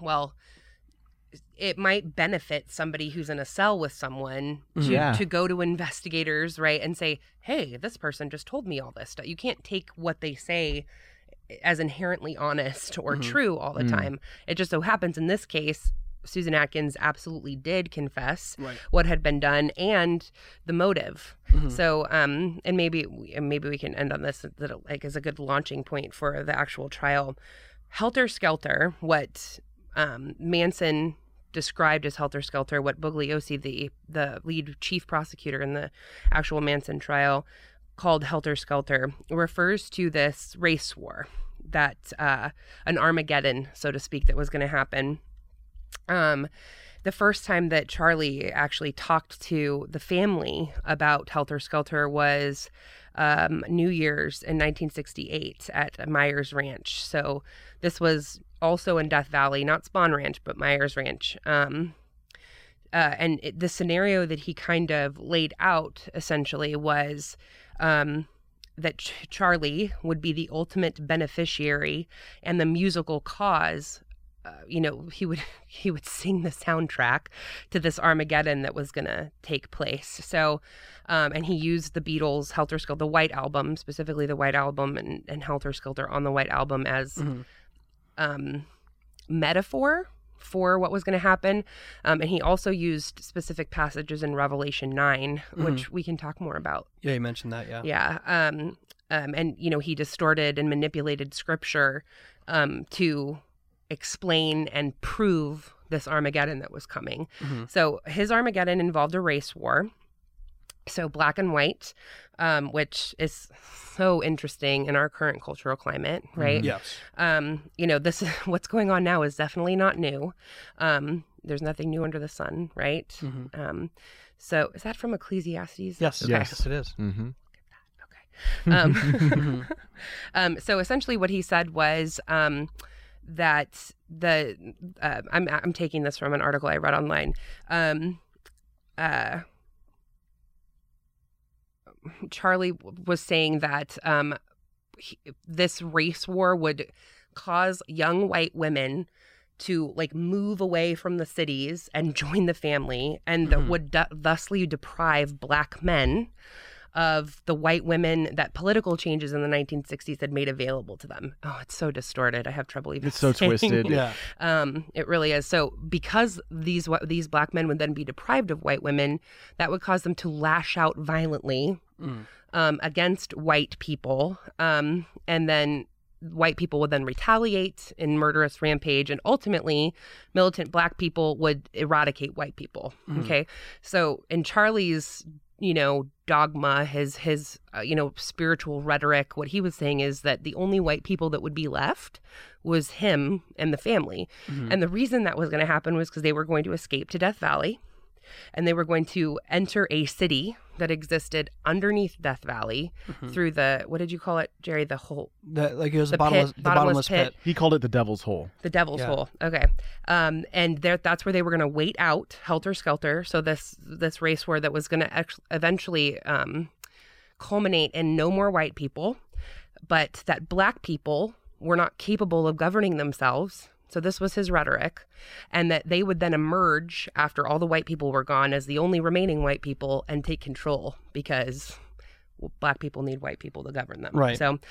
S3: it might benefit somebody who's in a cell with someone to go to investigators, right, and say, hey, this person just told me all this stuff. You can't take what they say as inherently honest or true all the time. It just so happens in this case, Susan Atkins absolutely did confess what had been done and the motive. So, and maybe we can end on this, that like is a good launching point for the actual trial. Helter Skelter, what Manson described as Helter Skelter, what Bugliosi, the lead chief prosecutor in the actual Manson trial, called Helter Skelter, refers to this race war, that an Armageddon, so to speak, that was going to happen. The first time that Charlie actually talked to the family about Helter Skelter was New Year's in 1968 at Myers Ranch. So this was also in Death Valley, not Spawn Ranch, but Myers Ranch. And the scenario that he kind of laid out essentially was that Charlie would be the ultimate beneficiary and the musical cause. He would sing the soundtrack to this Armageddon that was going to take place. So, and he used the Beatles' Helter Skelter, the White Album, specifically the White Album and Helter Skelter on the White Album as metaphor for what was going to happen. And he also used specific passages in Revelation 9, which we can talk more about.
S1: Yeah, you mentioned that, yeah.
S3: Yeah. And, he distorted and manipulated scripture to explain and prove this Armageddon that was coming. So his Armageddon involved a race war. So black and white, which is so interesting in our current cultural climate, right?
S1: Yes.
S3: This is what's going on now is definitely not new. There's nothing new under the sun, right? So is that from Ecclesiastes?
S1: Yes.
S3: Okay.
S1: Yes, it is.
S3: So essentially what he said was that I'm taking this from an article I read online. Charlie was saying that this race war would cause young white women to move away from the cities and join the family, and that would thusly deprive black men of the white women that political changes in the 1960s had made available to them. Oh, it's so distorted. I have trouble even
S2: It's so
S3: saying.
S2: twisted.
S1: Yeah.
S3: It really is. So because these black men would then be deprived of white women, that would cause them to lash out violently against white people. And then white people would then retaliate in murderous rampage, and ultimately militant black people would eradicate white people. Okay. So in Charlie's dogma, his spiritual rhetoric, what he was saying is that the only white people that would be left was him and the family. And the reason that was going to happen was because they were going to escape to Death Valley, and they were going to enter a city that existed underneath Death Valley through the, what did you call it, Jerry? The hole.
S1: It was
S3: the
S1: the bottomless pit.
S2: He called it the Devil's Hole.
S3: The Devil's Hole. Okay. And that's where they were going to wait out helter-skelter. So this race war that was going to eventually culminate in no more white people, but that black people were not capable of governing themselves. So this was his rhetoric, and that they would then emerge after all the white people were gone as the only remaining white people and take control, because black people need white people to govern them.
S1: Right.
S3: So,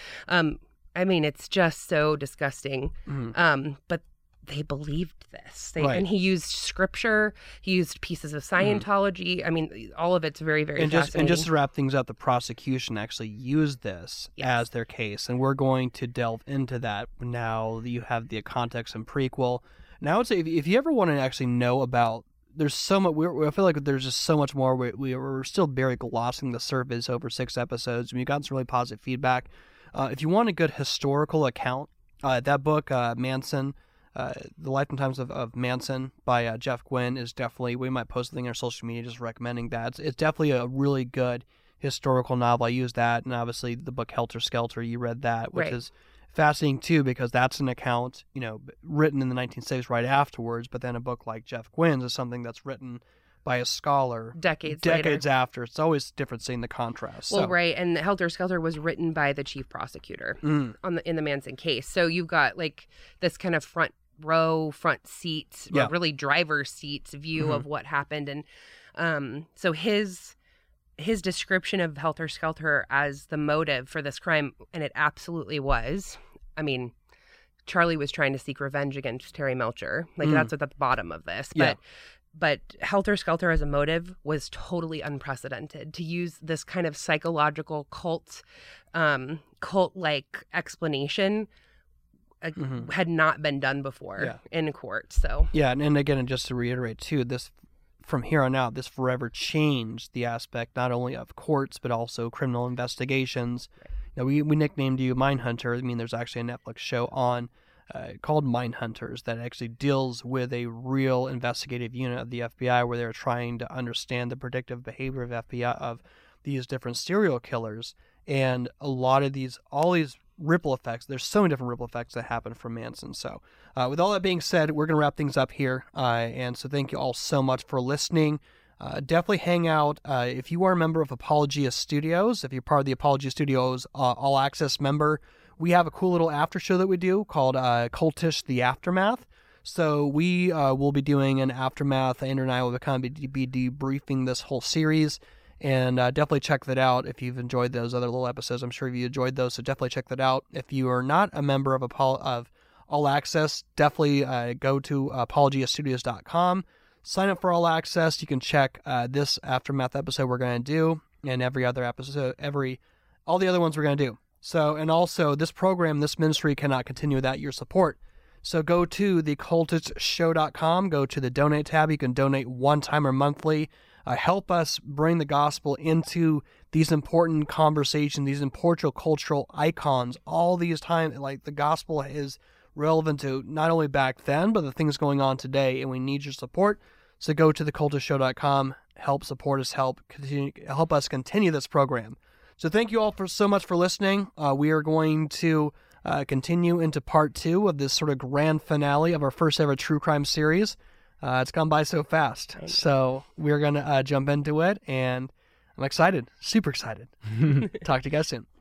S3: it's just so disgusting. But they believed this.
S1: Right.
S3: And he used scripture. He used pieces of Scientology. All of it's very, very fascinating.
S1: And just to wrap things up, the prosecution actually used this as their case, and we're going to delve into that now that you have the context and prequel. Now, I would say if you ever want to actually know about, there's so much. I feel like there's just so much more. We're still barely glossing the surface over 6 episodes, and we got some really positive feedback. If you want a good historical account, that book, Manson. The Life and Times of Manson by Jeff Gwynne is definitely, we might post something on our social media just recommending that. It's definitely a really good historical novel. I use that, and obviously the book Helter Skelter, you read that, which is fascinating too, because that's an account, written in the 1960s right afterwards, but then a book like Jeff Gwynne's is something that's written by a scholar
S3: decades
S1: later. After. It's always different seeing the contrast.
S3: Well, right, and Helter Skelter was written by the chief prosecutor in the Manson case. So you've got this kind of front seat, or really driver's seat view of what happened. And so his description of Helter Skelter as the motive for this crime, and it absolutely was. Charlie was trying to seek revenge against Terry Melcher. That's at the bottom of this. But Helter Skelter as a motive was totally unprecedented. To use this kind of psychological cult-like explanation had not been done before in court. So
S1: and again, just to reiterate too, this from here on out, this forever changed the aspect not only of courts but also criminal investigations. Now, we nicknamed you Mindhunter. There's actually a Netflix show on called Mindhunters that actually deals with a real investigative unit of the FBI, where they're trying to understand the predictive behavior of FBI of these different serial killers, and all these ripple effects. There's so many different ripple effects that happen from Manson. So with all that being said, we're going to wrap things up here. And so thank you all so much for listening. Definitely hang out. If you are a member of Apologia Studios, if you're part of the Apologia Studios All Access member, we have a cool little after show that we do called Cultish the Aftermath. So we will be doing an aftermath. Andrew and I will kind of be debriefing this whole series. And definitely check that out if you've enjoyed those other little episodes. I'm sure you enjoyed those, so definitely check that out. If you are not a member of All Access, definitely go to apologiastudios.com. Sign up for All Access. You can check this Aftermath episode we're going to do, and every other episode, all the other ones we're going to do. So, and also this program, this ministry cannot continue without your support. So go to thecultistshow.com, go to the donate tab. You can donate one time or monthly. Help us bring the gospel into these important conversations, these important cultural icons. All these times, like the gospel is relevant to not only back then, but the things going on today, and we need your support. So go to thecultistshow.com, help support us, help us continue this program. So thank you all so much for listening. We are going to continue into part 2 of this sort of grand finale of our first ever true crime series. It's gone by so fast. So we're going to jump into it, and I'm excited, super excited. Talk to you guys soon.